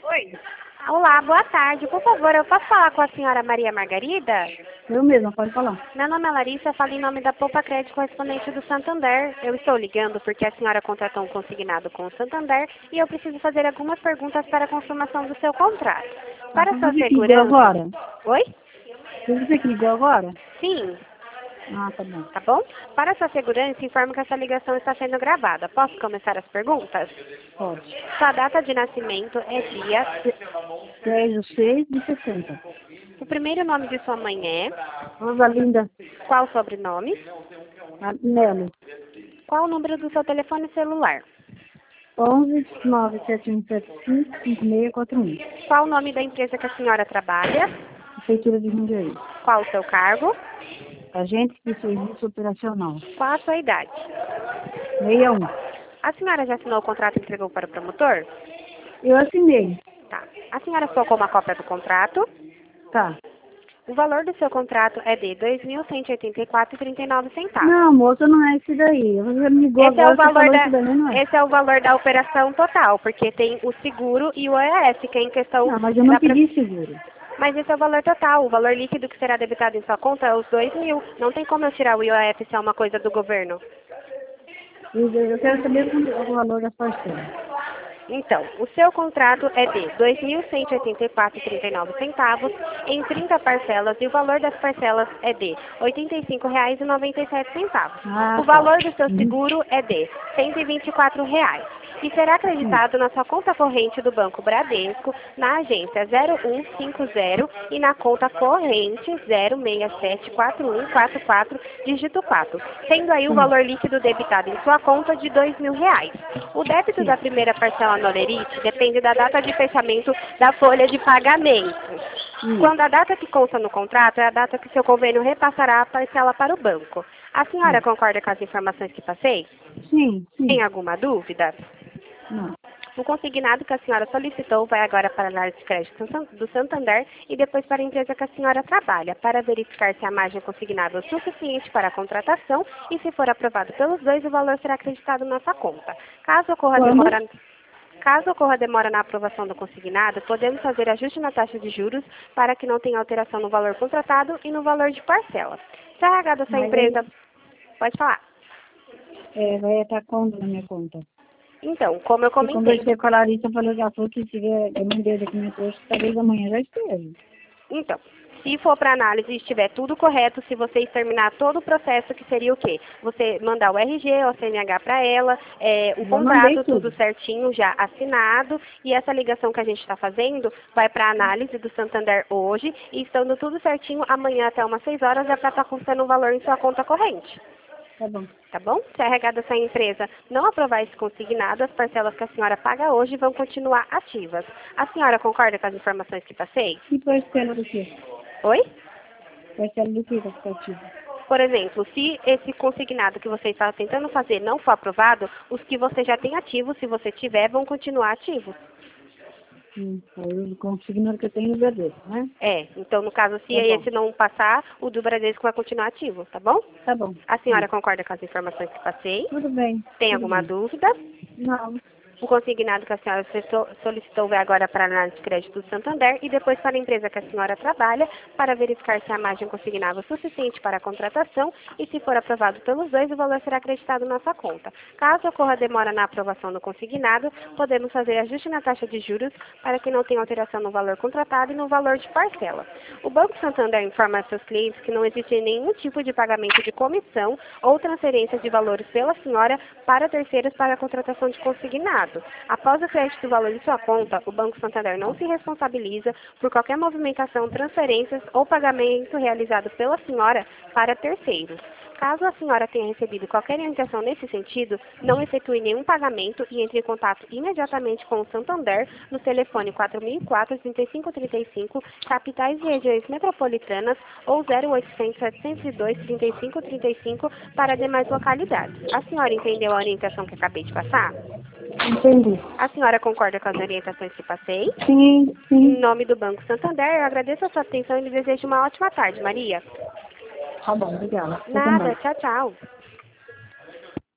Oi, Olá, boa tarde. Por favor, eu posso falar com a senhora Maria Margarida? eu mesma, pode falar. Meu nome é Larissa, eu falo em nome da Poupa Crédito correspondente do Santander. Eu estou ligando porque a senhora contratou um consignado com o Santander e eu preciso fazer algumas perguntas para a confirmação do seu contrato. Para sua Você que ligou segurança... agora? Oi? Foi você que ligou agora? Sim, Ah, tá bom. tá bom? Para sua segurança, informo que essa ligação está sendo gravada. Posso começar as perguntas? Pode. Sua data de nascimento é dia... 10/6/60. O primeiro nome de sua mãe é... Rosalinda Qual o sobrenome? Melo. Qual o número do seu telefone celular? 11-97175-5641. Qual o nome da empresa que a senhora trabalha? Prefeitura de Jundiaí. Qual o seu cargo? Agente de serviço operacional. Qual a sua idade? 61. A senhora já assinou o contrato e entregou para o promotor? Eu assinei. Tá. A senhora colocou uma cópia do contrato? Tá. O valor do seu contrato é de R$ 2.184,39. Não, moça, não é esse daí. Você me ligou Esse é o agora, você valor falou da, isso daí, não é? esse é o valor da operação total, porque tem o seguro e o EAS, que é em questão Não, mas eu não da... pedi seguro. Mas esse é o valor total. O valor líquido que será debitado em sua conta é os 2.000. Não tem como eu tirar o IOF se é uma coisa do governo. Eu quero saber o valor da parcela. Então, o seu contrato é de R$ 2.184,39 em 30 parcelas e o valor das parcelas é de R$ 85,97. Ah, O tá. valor do seu Uhum. seguro é de R$ 124 e será acreditado na sua conta corrente do Banco Bradesco, na agência 0150 e na conta corrente 0674144, dígito 4, sendo aí o Sim. valor líquido debitado em sua conta de R$ 2.000. O débito Sim. da primeira parcela no Olerite depende da data de fechamento da folha de pagamento. Quando a data que consta no contrato é a data que seu convênio repassará a parcela para o banco. A senhora Sim. concorda com as informações que passei? Sim, Tem sim. alguma dúvida? Não. O consignado que a senhora solicitou vai agora para a análise de crédito do Santander e depois para a empresa que a senhora trabalha, para verificar se a margem consignada é suficiente para a contratação e, se for aprovado pelos dois, o valor será acreditado na sua conta. Quando? Caso ocorra demora na aprovação do consignado, podemos fazer ajuste na taxa de juros para que não tenha alteração no valor contratado e no valor de parcela. Se a RH da sua Mas aí, empresa... Pode falar. vai estar quando na minha conta? Então, como eu Eu comentei, conversei com a Larissa, falou que ela falou que tiver, eu mandei o documento hoje, talvez amanhã já esteja. então, se for para análise e estiver tudo correto, se vocês terminar todo o processo, que seria o quê? Você mandar o RG, o CNH para ela, o Já mandei contrato, tudo tudo. certinho, já assinado, e essa ligação que a gente está fazendo vai para a análise do Santander hoje, e estando tudo certinho, amanhã até umas 6 horas é para estar custando um valor em sua conta corrente. Tá bom. Tá bom? Se a RH dessa empresa não aprovar esse consignado, as parcelas que a senhora paga hoje vão continuar ativas. A senhora concorda com as informações que passei? E parcela do quê? Oi? Parcela do quê, capital? Por exemplo, se esse consignado que você está tentando fazer não for aprovado, os que você já tem ativos, se você tiver, vão continuar ativos. Aí o consignado que eu tenho no Bradesco, né? Então no caso, se Tá bom. esse não passar, o do Bradesco vai continuar ativo, tá bom? Tá bom. A senhora concorda com as informações que passei? Tudo bem. Tem Tudo alguma bem. dúvida? Não. O consignado que a senhora solicitou vai agora para a análise de crédito do Santander e depois para a empresa que a senhora trabalha para verificar se a margem consignada é suficiente para a contratação e, se for aprovado pelos dois, o valor será acreditado na sua conta. Caso ocorra demora na aprovação do consignado, podemos fazer ajuste na taxa de juros para que não tenha alteração no valor contratado e no valor de parcela. O Banco Santander informa a seus clientes que não existe nenhum tipo de pagamento de comissão ou transferência de valores pela senhora para terceiros para a contratação de consignado. Após o crédito do valor de sua conta, o Banco Santander não se responsabiliza por qualquer movimentação, transferências ou pagamento realizado pela senhora para terceiros. Caso a senhora tenha recebido qualquer orientação nesse sentido, não efetue nenhum pagamento e entre em contato imediatamente com o Santander no telefone 4004-3535, capitais e regiões metropolitanas, ou 0800-702-3535 para demais localidades. A senhora entendeu a orientação que acabei de passar? Entendi. A senhora concorda com as orientações que passei? Sim, Em sim. nome do Banco Santander, eu agradeço a sua atenção e lhe desejo uma ótima tarde, Maria. Tá bom, obrigada. Você Nada, também. tchau, tchau.